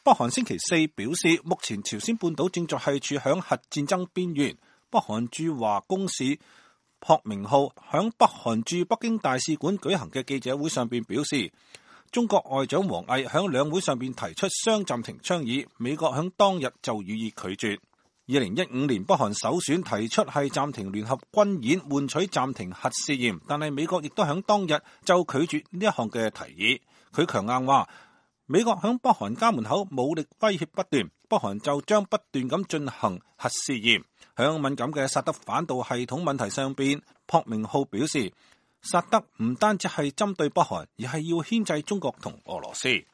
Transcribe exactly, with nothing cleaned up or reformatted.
北韓星期四表示，目前朝鮮半島正在係處響核戰爭邊緣。北韓駐華公使朴明浩響北韓駐北京大使館舉行嘅記者會上邊表示，中國外長王毅響兩會上邊提出雙暫停倡議，美國響當日就予以拒絕。二零一五年北韓首選提出係暫停聯合軍演，換取暫停核試驗，但係美國亦都響當日就拒絕呢一項嘅提議。佢強硬話，美國響北韓家門口武力威脅不斷，北韓就將不斷咁進行核試驗。響敏感嘅薩德反導系統問題上邊，朴明浩表示，薩德唔單止係針對北韓，而係要牽制中國同俄羅斯。